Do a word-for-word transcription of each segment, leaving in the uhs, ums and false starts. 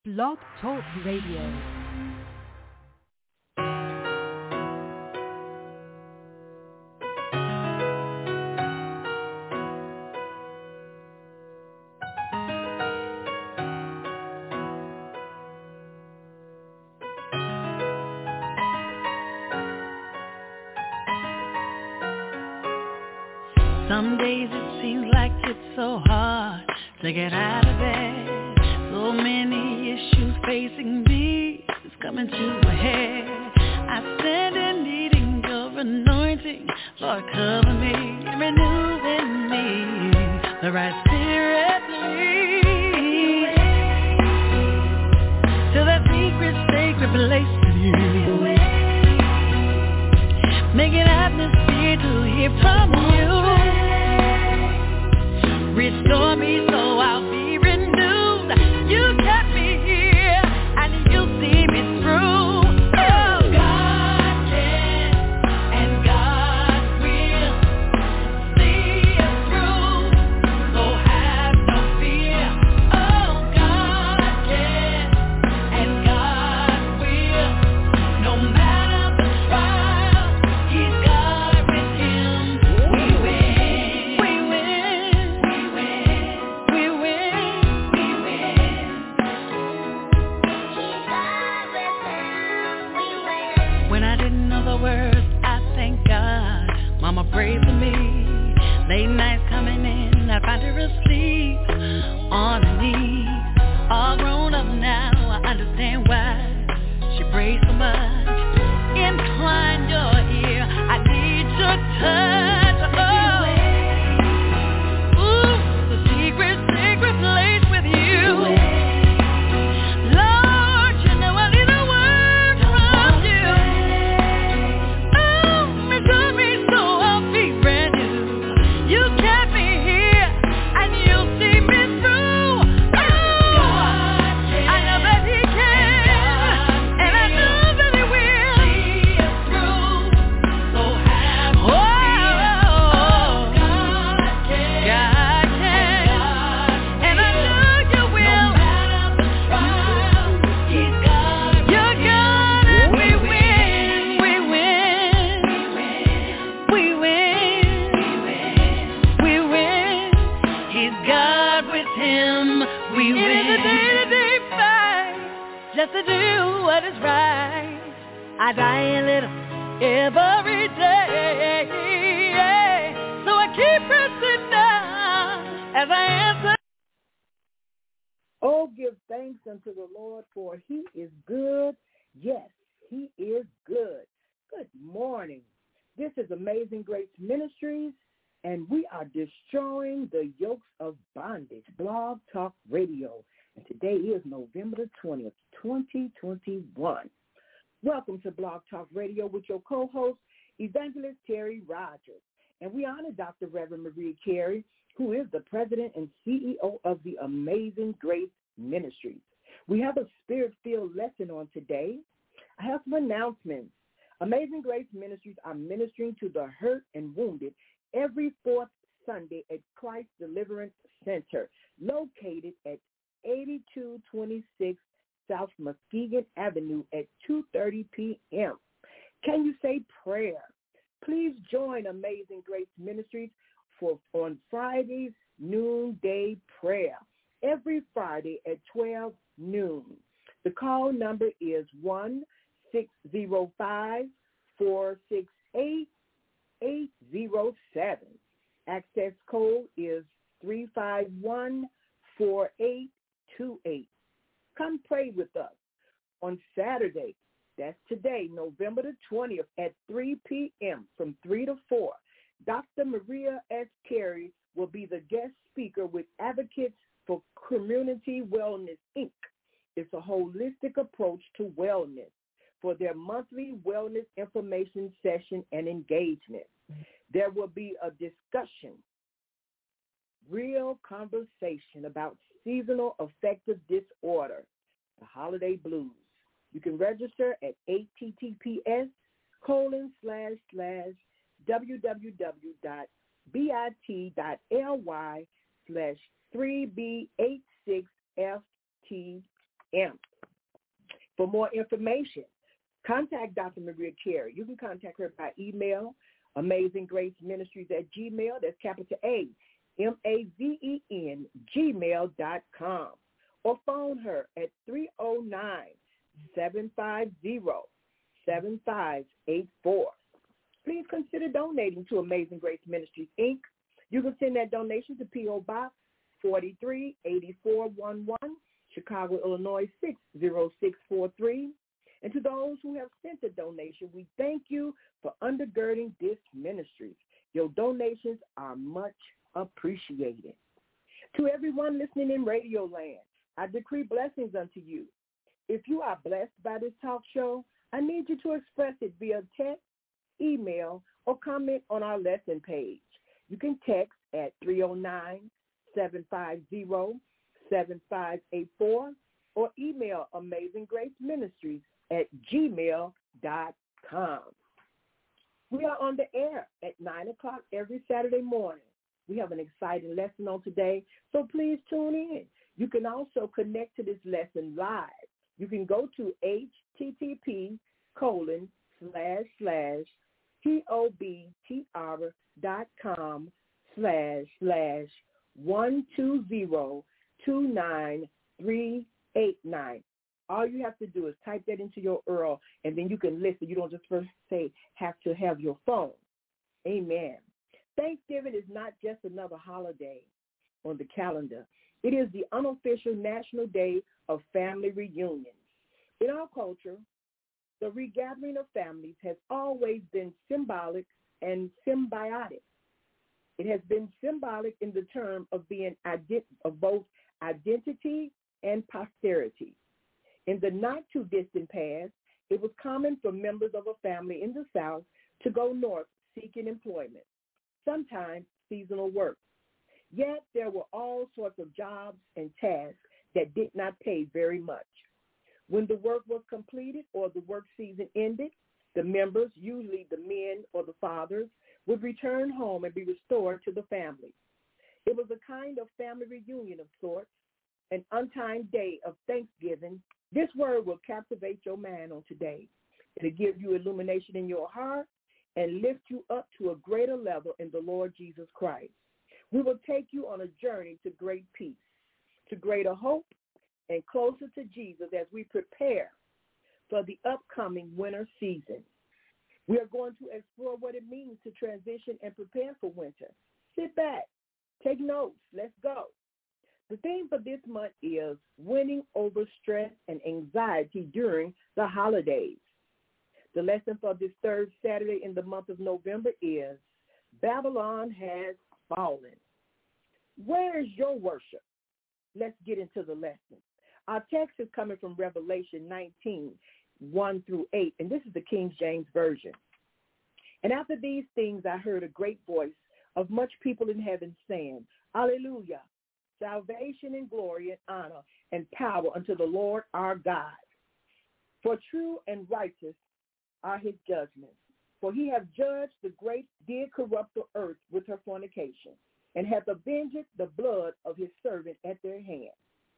Blog Talk Radio. Some days it seems like it's so hard to get out of bed. So many issues facing me, it's coming to a head. I stand in needing your anointing, Lord, cover me and renew in me the right spirit lead to that secret, sacred place with you. Make an atmosphere to hear from you. Restore me so I'll be renewed. You kept me here and you see me through. Oh, God can and God will see us through. So have no fear. Oh, God can and God will. No matter the trial, He's God with Him. We win. We win. When I didn't know the words, I thank God. Mama prayed for me. Late nights coming in, I find her asleep on her knees. All grown up now, I understand why she prays so much. Incline your ear, I need your touch. Oh, ooh, the secret, secret place with you. Lord, you know I need a word from you. Oh, it took me so I'll be brand new. You kept me here and you see me through. Oh, I know that He can and I know that He will see us through. So have no fear. God can and I know you will. No matter the trial, He's God. You're God and we win. We win. We win. We win. He's God with Him. We win. It is a day-to-day fight just to do what is right. I die a little every day. So I keep pressing down as I answer. Oh, give thanks unto the Lord, for He is good. Yes, He is good. Good morning. This is Amazing Grace Ministries, and we are destroying the yokes of bondage, Blog Talk Radio. And today is November the twentieth, twenty twenty-one. Welcome to Blog Talk Radio with your co-host, Evangelist Terry Rogers. And we honor Doctor Reverend Maria Carey, who is the president and C E O of the Amazing Grace Ministries. We have a spirit-filled lesson on today. I have some announcements. Amazing Grace Ministries are ministering to the hurt and wounded every fourth Sunday at Christ Deliverance Center, located at eighty-two twenty-six South Muskegon Avenue at two thirty p.m. Can you say prayer? Please join Amazing Grace Ministries for on Fridays noonday prayer every Friday at twelve noon. The call number is one six zero five, four six eight, eight zero seven. Access code is three five one, four eight two eight. Come pray with us on Saturday. That's today, November the twentieth at three p.m. from three to four. Doctor Maria S. Carey will be the guest speaker with Advocates for Community Wellness, Incorporated. It's a holistic approach to wellness for their monthly wellness information session and engagement. There will be a discussion, real conversation about seasonal affective disorder, the holiday blues. You can register at https colon slash slash www dot bit.ly slash 3b86ft m. For more information, contact Doctor Maria Carey. You can contact her by email, Amazing Grace Ministries at Gmail. That's capital A, M A Z E N, gmail dot com. Or phone her at three oh nine, seven five zero, seven five eight four. Please consider donating to Amazing Grace Ministries, Incorporated. You can send that donation to P O. Box forty-three eighty-four eleven, Chicago, Illinois six zero six four three. And to those who have sent a donation, we thank you for undergirding this ministry. Your donations are much appreciated. To everyone listening in Radio Land, I decree blessings unto you. If you are blessed by this talk show, I need you to express it via text, email, or comment on our lesson page. You can text at three oh nine, seven five zero, seven five eight four or email Amazing Grace Ministries at gmail dot com. We are on the air at nine o'clock every Saturday morning. We have an exciting lesson on today, so please tune in. You can also connect to this lesson live. You can go to http colon slash slash tobtr dot com slash slash one two zero two nine three eight nine. All you have to do is type that into your U R L, and then you can listen. You don't just first say have to have your phone. Amen. Thanksgiving is not just another holiday on the calendar. It is the unofficial national day of family reunions. In our culture, the regathering of families has always been symbolic and symbiotic. It has been symbolic in the term of being ident- of both identity and posterity. In the not-too-distant past, it was common for members of a family in the South to go north seeking employment, sometimes seasonal work. Yet there were all sorts of jobs and tasks that did not pay very much. When the work was completed or the work season ended, the members, usually the men or the fathers, would return home and be restored to the family. It was a kind of family reunion of sorts, an untimed day of Thanksgiving. This word will captivate your mind on today. It'll give you illumination in your heart and lift you up to a greater level in the Lord Jesus Christ. We will take you on a journey to great peace, to greater hope, and closer to Jesus as we prepare for the upcoming winter season. We are going to explore what it means to transition and prepare for winter. Sit back, take notes, let's go. The theme for this month is winning over stress and anxiety during the holidays. The lesson for this third Saturday in the month of November is Babylon has fallen. Where is your worship? Let's get into the lesson. Our text is coming from Revelation nineteen, one through eight, and this is the King James Version. And after these things, I heard a great voice of much people in heaven saying, Alleluia, salvation and glory and honor and power unto the Lord our God. For true and righteous are his judgments. For he hath judged the great, did corrupt the earth with her fornication, and hath avenged the blood of his servant at their hand.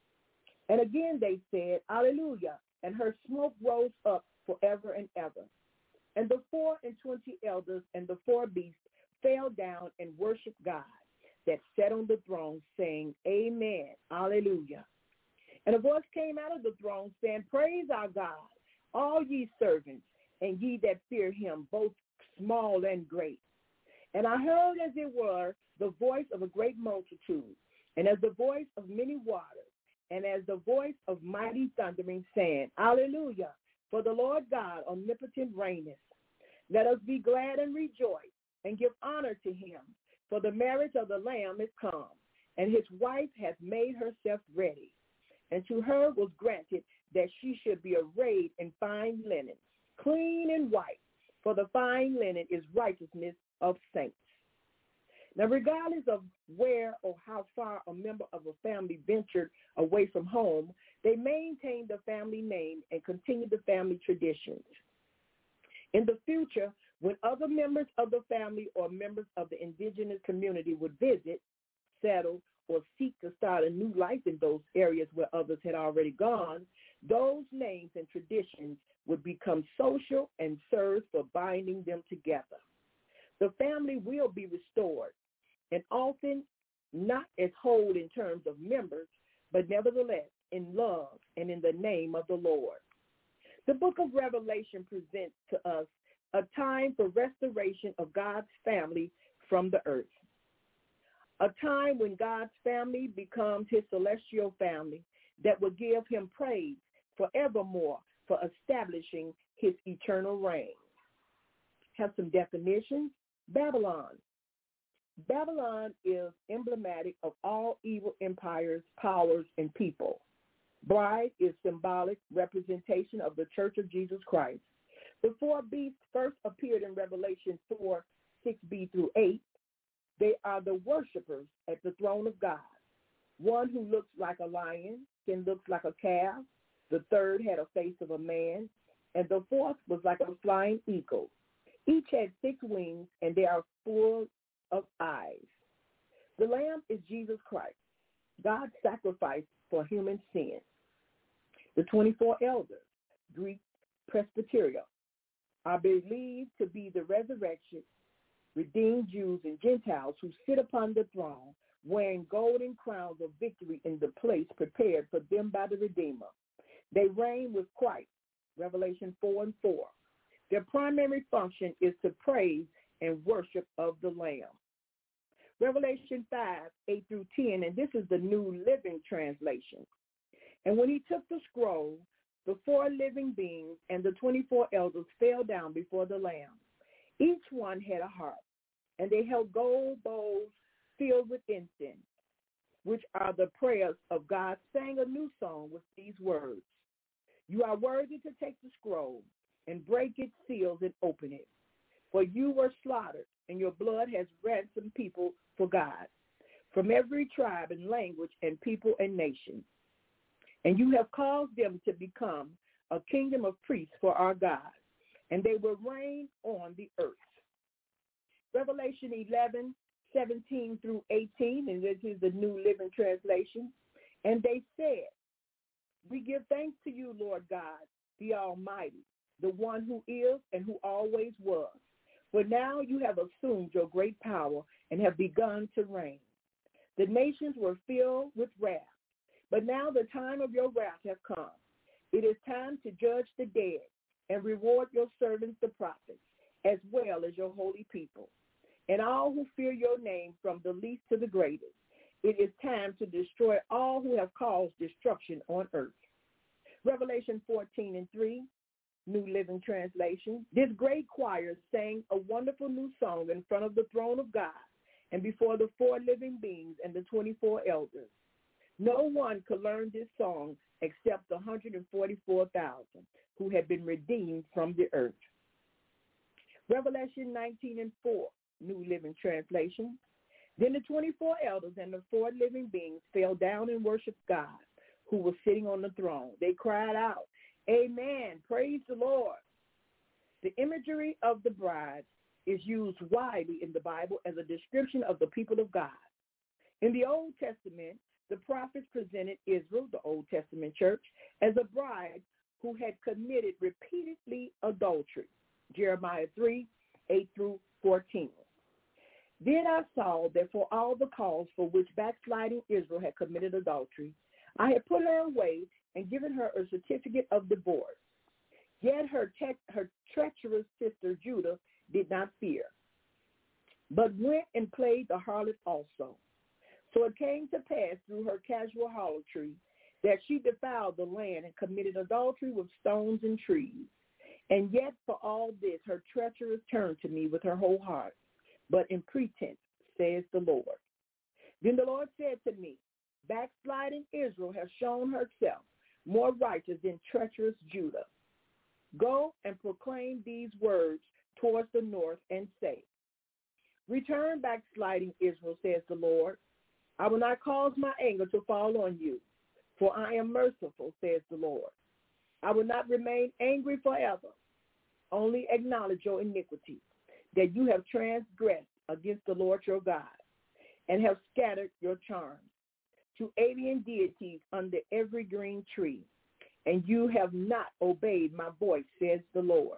And again they said, Alleluia, and her smoke rose up forever and ever. And the four and twenty elders and the four beasts fell down and worshiped God that sat on the throne, saying, Amen, Alleluia. And a voice came out of the throne, saying, Praise our God, all ye servants, and ye that fear him, both small and great. And I heard, as it were, the voice of a great multitude, and as the voice of many waters, and as the voice of mighty thundering, saying, Alleluia, for the Lord God omnipotent reigneth. Let us be glad and rejoice, and give honor to him, for the marriage of the Lamb is come, and his wife hath made herself ready. And to her was granted that she should be arrayed in fine linen, clean and white, for the fine linen is righteousness of saints. Now, regardless of where or how far a member of a family ventured away from home, they maintained the family name and continued the family traditions. In the future, when other members of the family or members of the indigenous community would visit, settle, or seek to start a new life in those areas where others had already gone, those names and traditions would become social and serve for binding them together. The family will be restored, and often not as whole in terms of members, but nevertheless in love and in the name of the Lord. The book of Revelation presents to us a time for restoration of God's family from the earth, a time when God's family becomes his celestial family that will give him praise forevermore for establishing his eternal reign. Have some definitions. Babylon. Babylon is emblematic of all evil empires, powers, and people. Bride is symbolic representation of the Church of Jesus Christ. The four beasts first appeared in Revelation four, six b through eight. They are the worshipers at the throne of God. One who looks like a lion, then looks like a calf. The third had a face of a man, and the fourth was like a flying eagle. Each had six wings, and they are full of eyes. The Lamb is Jesus Christ, God's sacrifice for human sin. The twenty-four elders, Greek presbyteria, are believed to be the resurrection, redeemed Jews and Gentiles who sit upon the throne, wearing golden crowns of victory in the place prepared for them by the Redeemer. They reign with Christ, Revelation four and four. Their primary function is to praise and worship of the Lamb. Revelation five, eight through ten, and this is the New Living Translation. And when he took the scroll, the four living beings and the twenty-four elders fell down before the Lamb. Each one had a harp, and they held gold bowls filled with incense, which are the prayers of God, sang a new song with these words. You are worthy to take the scroll and break its seals and open it. For you were slaughtered, and your blood has ransomed people for God, from every tribe and language and people and nation. And you have caused them to become a kingdom of priests for our God, and they will reign on the earth. Revelation eleven, seventeen through eighteen, and this is the New Living Translation. And they said, we give thanks to you, Lord God, the Almighty, the one who is and who always was. For now you have assumed your great power and have begun to reign. The nations were filled with wrath, but now the time of your wrath has come. It is time to judge the dead and reward your servants, the prophets, as well as your holy people, and all who fear your name from the least to the greatest. It is time to destroy all who have caused destruction on earth. Revelation fourteen and three, New Living Translation. This great choir sang a wonderful new song in front of the throne of God and before the four living beings and the twenty-four elders. No one could learn this song except the one hundred forty-four thousand who had been redeemed from the earth. Revelation nineteen and four, New Living Translation. Then the twenty-four elders and the four living beings fell down and worshiped God, who was sitting on the throne. They cried out, Amen, praise the Lord. The imagery of the bride is used widely in the Bible as a description of the people of God. In the Old Testament, the prophets presented Israel, the Old Testament church, as a bride who had committed repeatedly adultery. Jeremiah three, eight through fourteen. Then I saw that for all the cause for which backsliding Israel had committed adultery, I had put her away and given her a certificate of divorce. Yet her, te- her treacherous sister Judah did not fear, but went and played the harlot also. So it came to pass through her casual harlotry that she defiled the land and committed adultery with stones and trees. And yet for all this, her treacherous turned to me with her whole heart, but in pretense, says the Lord. Then the Lord said to me, backsliding Israel has shown herself more righteous than treacherous Judah. Go and proclaim these words towards the north and say, return, backsliding Israel, says the Lord. I will not cause my anger to fall on you, for I am merciful, says the Lord. I will not remain angry forever. Only acknowledge your iniquity, that you have transgressed against the Lord your God, and have scattered your charms to alien deities under every green tree, and you have not obeyed my voice, says the Lord.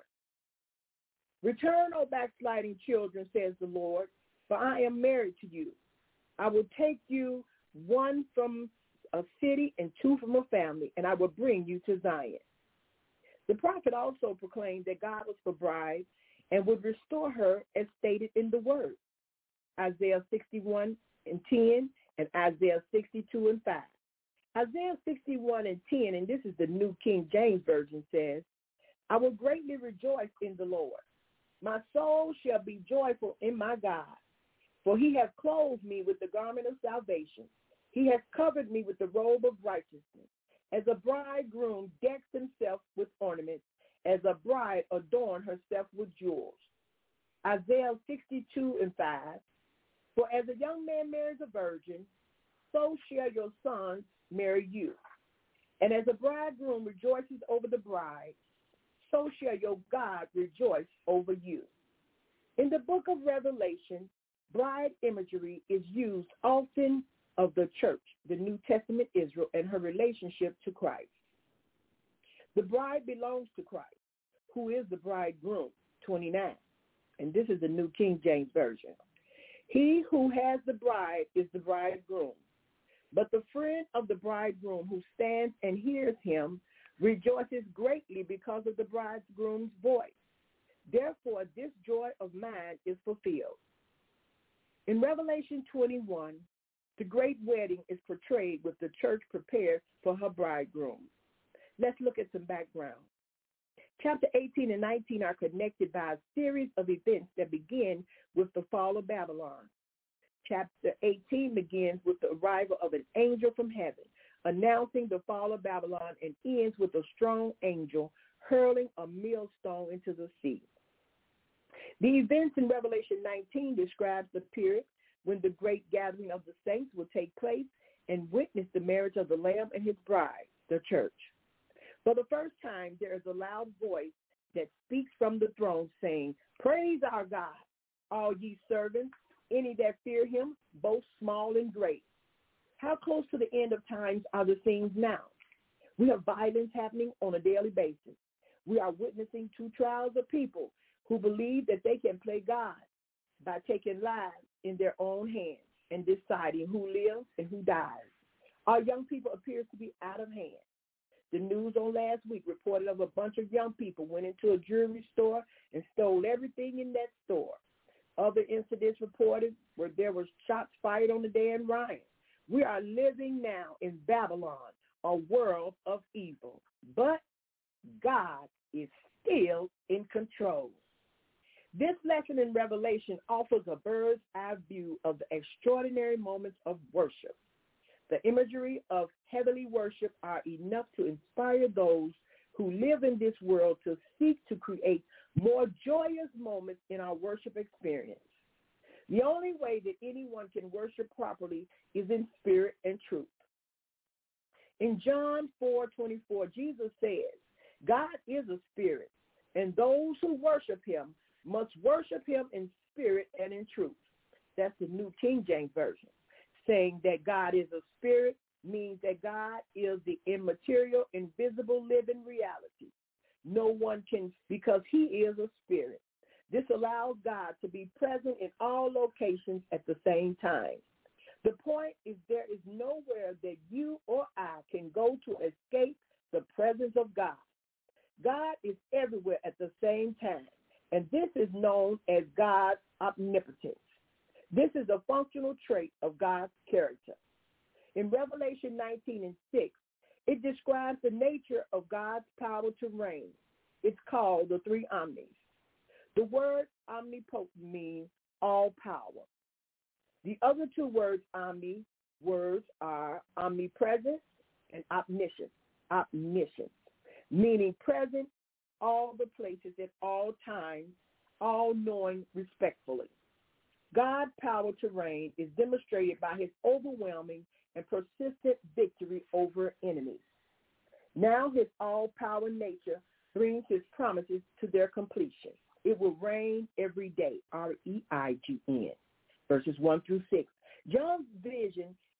Return, O backsliding children, says the Lord, for I am married to you. I will take you, one from a city and two from a family, and I will bring you to Zion. The prophet also proclaimed that God was for brides and would restore her as stated in the word. Isaiah sixty-one and ten and Isaiah sixty-two and five. Isaiah sixty-one and ten, and this is the New King James Version, says, I will greatly rejoice in the Lord. My soul shall be joyful in my God, for he has clothed me with the garment of salvation. He has covered me with the robe of righteousness. As a bridegroom decks himself with ornaments, as a bride adorn herself with jewels. Isaiah sixty-two and five, for as a young man marries a virgin, so shall your sons marry you. And as a bridegroom rejoices over the bride, so shall your God rejoice over you. In the book of Revelation, bride imagery is used often of the church, the New Testament Israel, and her relationship to Christ. The bride belongs to Christ, who is the bridegroom, twenty-nine. And this is the New King James Version. He who has the bride is the bridegroom. But the friend of the bridegroom who stands and hears him rejoices greatly because of the bridegroom's voice. Therefore, this joy of mine is fulfilled. In Revelation twenty-one, the great wedding is portrayed with the church prepared for her bridegroom. Let's look at some background. Chapter eighteen and nineteen are connected by a series of events that begin with the fall of Babylon. Chapter eighteen begins with the arrival of an angel from heaven, announcing the fall of Babylon, and ends with a strong angel hurling a millstone into the sea. The events in Revelation nineteen describes the period when the great gathering of the saints will take place and witness the marriage of the Lamb and his bride, the church. For the first time, there is a loud voice that speaks from the throne saying, praise our God, all ye servants, any that fear him, both small and great. How close to the end of times are the things now? We have violence happening on a daily basis. We are witnessing two trials of people who believe that they can play God by taking lives in their own hands and deciding who lives and who dies. Our young people appear to be out of hand. The news on last week reported of a bunch of young people went into a jewelry store and stole everything in that store. Other incidents reported where there was shots fired on the Dan Ryan. We are living now in Babylon, a world of evil, but God is still in control. This lesson in Revelation offers a bird's eye view of the extraordinary moments of worship. The imagery of heavenly worship are enough to inspire those who live in this world to seek to create more joyous moments in our worship experience. The only way that anyone can worship properly is in spirit and truth. In John four twenty-four, Jesus says, God is a spirit, and those who worship him must worship him in spirit and in truth. That's the New King James Version. Saying that God is a spirit means that God is the immaterial, invisible, living reality. No one can, because he is a spirit. This allows God to be present in all locations at the same time. The point is there is nowhere that you or I can go to escape the presence of God. God is everywhere at the same time, and this is known as God's omnipotence. This is a functional trait of God's character. In Revelation nineteen and six, it describes the nature of God's power to reign. It's called the three omnis. The word omnipotent means all power. The other two words, omni, words are omnipresent and omniscient, omniscient, meaning present, all the places at all times, all knowing respectfully. God's power to reign is demonstrated by his overwhelming and persistent victory over enemies. Now his all-power nature brings his promises to their completion. It will reign every day, R E I G N, verses one through six. John's vision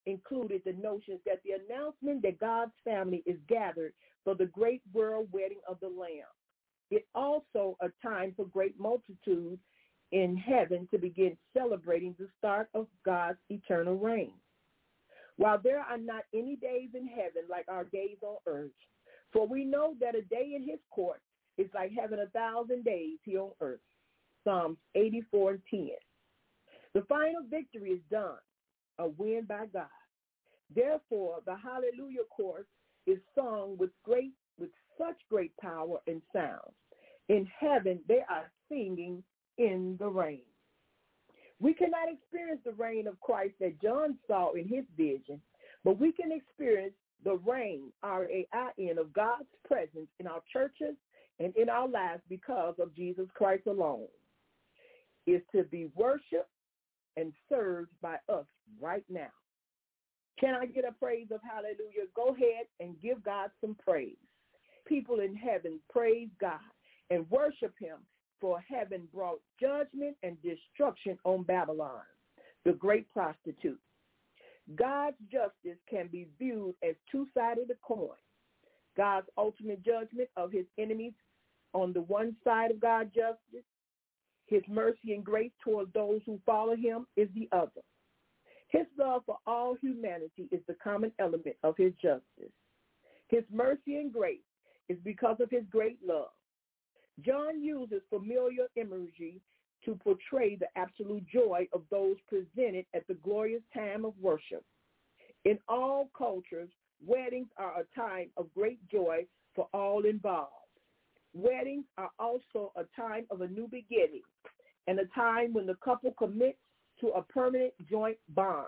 included the notions that the announcement that God's family is gathered for the great world wedding of the Lamb. It's also a time for great multitudes in heaven to begin celebrating the start of God's eternal reign. While there are not any days in heaven like our days on earth, for we know that a day in his court is like having a thousand days here on earth. Psalms eighty-four and ten. The final victory is done, a win by God. Therefore, the Hallelujah chorus is sung with great, with such great power and sound. In heaven, they are singing in the rain. We cannot experience the reign of Christ that John saw in his vision, but we can experience the reign, R A I N, of God's presence in our churches and in our lives because of Jesus Christ alone. Is to be worshiped and served by us right now. Can I get a praise of hallelujah? Go ahead and give God some praise. People in heaven praise God and worship him, for heaven brought judgment and destruction on Babylon, the great prostitute. God's justice can be viewed as two sides of the coin. God's ultimate judgment of his enemies on the one side of God's justice, his mercy and grace toward those who follow him is the other. His love for all humanity is the common element of his justice. His mercy and grace is because of his great love. John uses familiar imagery to portray the absolute joy of those presented at the glorious time of worship. In all cultures, weddings are a time of great joy for all involved. Weddings are also a time of a new beginning and a time when the couple commits to a permanent joint bond.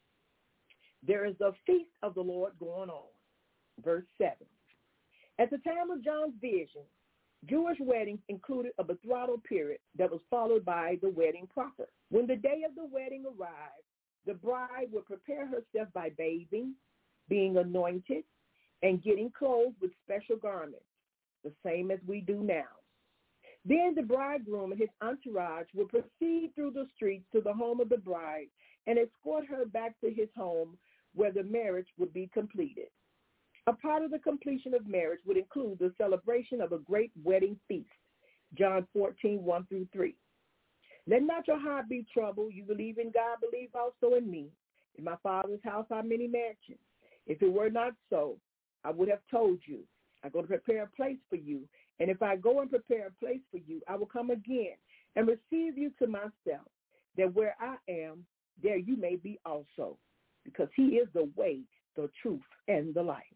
There is a feast of the Lord going on. Verse seven. At the time of John's vision, Jewish weddings included a betrothal period that was followed by the wedding proper. When the day of the wedding arrived, the bride would prepare herself by bathing, being anointed, and getting clothed with special garments, the same as we do now. Then the bridegroom and his entourage would proceed through the streets to the home of the bride and escort her back to his home where the marriage would be completed. A part of the completion of marriage would include the celebration of a great wedding feast, John fourteen, one through three. Let not your heart be troubled. You believe in God, believe also in me. In my Father's house are many mansions. If it were not so, I would have told you. I go to prepare a place for you. And if I go and prepare a place for you, I will come again and receive you to myself, that where I am, there you may be also, because he is the way, the truth, and the life.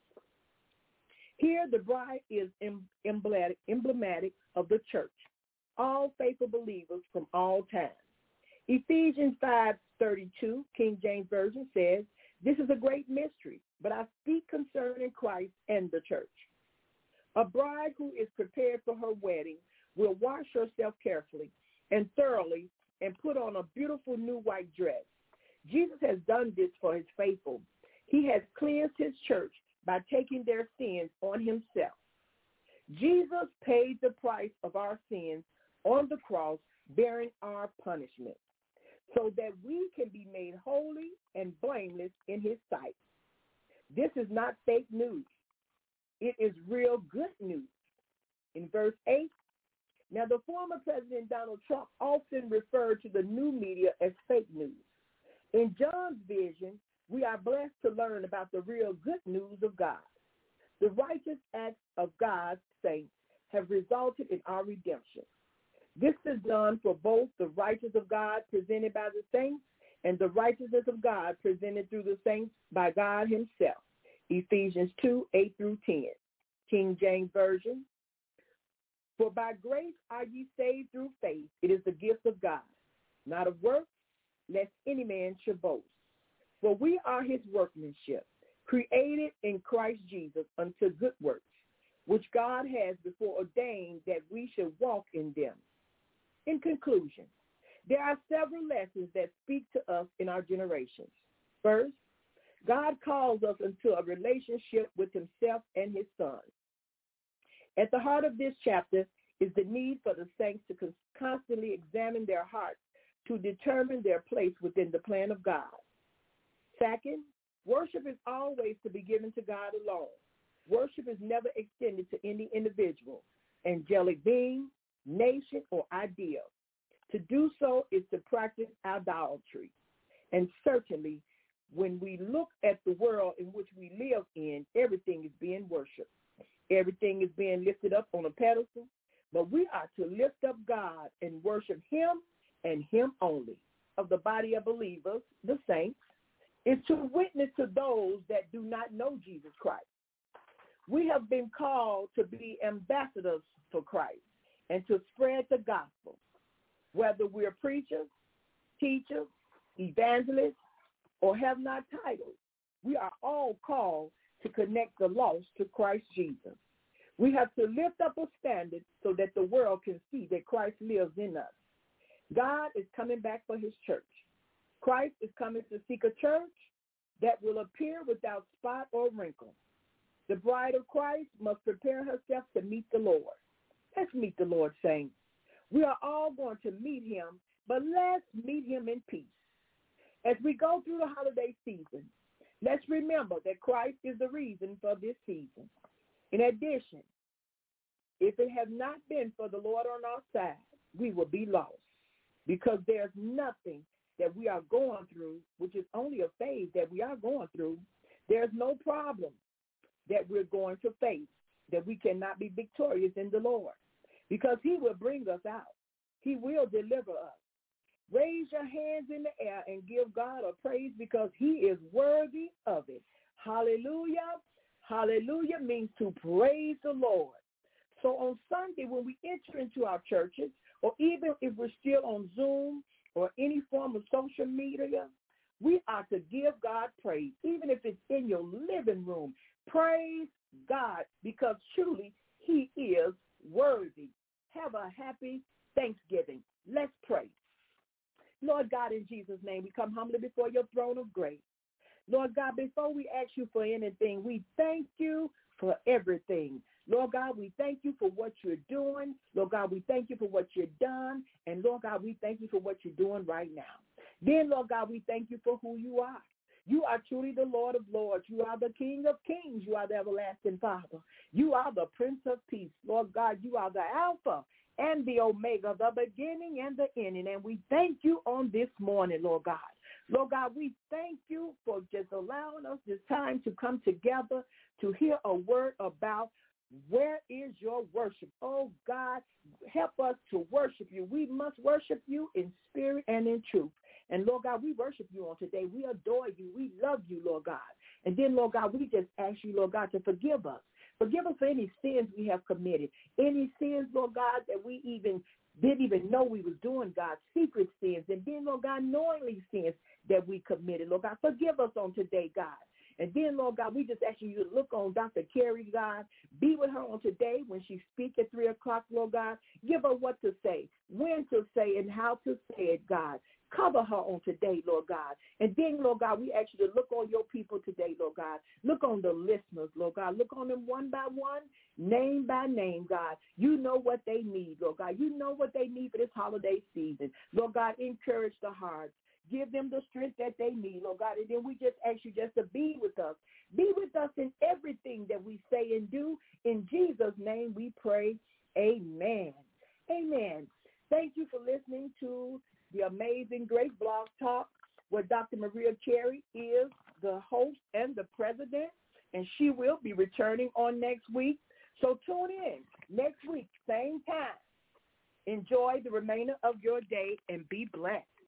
Here, the bride is emblematic, emblematic of the church, all faithful believers from all time. Ephesians five thirty-two, King James Version says, this is a great mystery, but I speak concerning Christ and the church. A bride who is prepared for her wedding will wash herself carefully and thoroughly and put on a beautiful new white dress. Jesus has done this for his faithful. He has cleansed his church by taking their sins on himself. Jesus paid the price of our sins on the cross, bearing our punishment, so that we can be made holy and blameless in his sight. This is not fake news. It is real good news. In verse eight, now the former President Donald Trump often referred to the new media as fake news. In John's vision, we are blessed to learn about the real good news of God. The righteous acts of God's saints have resulted in our redemption. This is done for both the righteousness of God presented by the saints and the righteousness of God presented through the saints by God himself. Ephesians two, eight through ten, King James Version. For by grace are ye saved through faith. It is the gift of God, not of works, lest any man should boast. For we are his workmanship, created in Christ Jesus unto good works, which God has before ordained that we should walk in them. In conclusion, there are several lessons that speak to us in our generations. First, God calls us into a relationship with himself and his son. At the heart of this chapter is the need for the saints to constantly examine their hearts to determine their place within the plan of God. Second, Worship is always to be given to God alone. Worship is never extended to any individual, angelic being, nation, or idea. To do so is to practice idolatry. And certainly, when we look at the world in which we live in, everything is being worshiped. Everything is being lifted up on a pedestal. But we are to lift up God and worship him and him only. Of the body of believers, the saints, is to witness to those that do not know Jesus Christ. We have been called to be ambassadors for Christ and to spread the gospel. Whether we're preachers, teachers, evangelists, or have not titles, we are all called to connect the lost to Christ Jesus. We have to lift up a standard so that the world can see that Christ lives in us. God is coming back for his church. Christ is coming to seek a church that will appear without spot or wrinkle. The bride of Christ must prepare herself to meet the Lord. Let's meet the Lord, saints. We are all going to meet him, but let's meet him in peace. As we go through the holiday season, let's remember that Christ is the reason for this season. In addition, if it had not been for the Lord on our side, we would be lost, because there's nothing that we are going through, which is only a phase that we are going through. There's no problem that we're going to face that we cannot be victorious in the Lord, because he will bring us out. He will deliver us. Raise your hands in the air and give God a praise, because he is worthy of it. Hallelujah. Hallelujah means to praise the Lord. So on Sunday, when we enter into our churches, or even if we're still on Zoom or any form of social media, we are to give God praise, even if it's in your living room. Praise God, because truly he is worthy. Have a happy Thanksgiving. Let's pray. Lord God, in Jesus' name, we come humbly before your throne of grace. Lord God, before we ask you for anything, we thank you for everything. Lord God, we thank you for what you're doing. Lord God, we thank you for what you've done. And Lord God, we thank you for what you're doing right now. Then, Lord God, we thank you for who you are. You are truly the Lord of lords. You are the King of kings. You are the everlasting Father. You are the Prince of peace. Lord God, you are the Alpha and the Omega, the beginning and the ending. And we thank you on this morning, Lord God. Lord God, we thank you for just allowing us this time to come together to hear a word about where is your worship. Oh, God, help us to worship you. We must worship you in spirit and in truth. And, Lord God, we worship you on today. We adore you. We love you, Lord God. And then, Lord God, we just ask you, Lord God, to forgive us. Forgive us for any sins we have committed. Any sins, Lord God, that we even didn't even know we was doing, God, secret sins. And then, Lord God, knowingly sins that we committed. Lord God, forgive us on today, God. And then, Lord God, we just ask you to look on Doctor Carrie, God. Be with her on today when she speaks at three o'clock, Lord God. Give her what to say, when to say, and how to say it, God. Cover her on today, Lord God. And then, Lord God, we ask you to look on your people today, Lord God. Look on the listeners, Lord God. Look on them one by one, name by name, God. You know what they need, Lord God. You know what they need for this holiday season. Lord God, encourage the hearts. Give them the strength that they need, Lord God. And then we just ask you just to be with us. Be with us in everything that we say and do. In Jesus' name we pray. Amen. Amen. Thank you for listening to the Amazing Grace Blog Talk, where Doctor Maria Carey is the host and the president, and she will be returning on next week. So tune in next week, same time. Enjoy the remainder of your day and be blessed.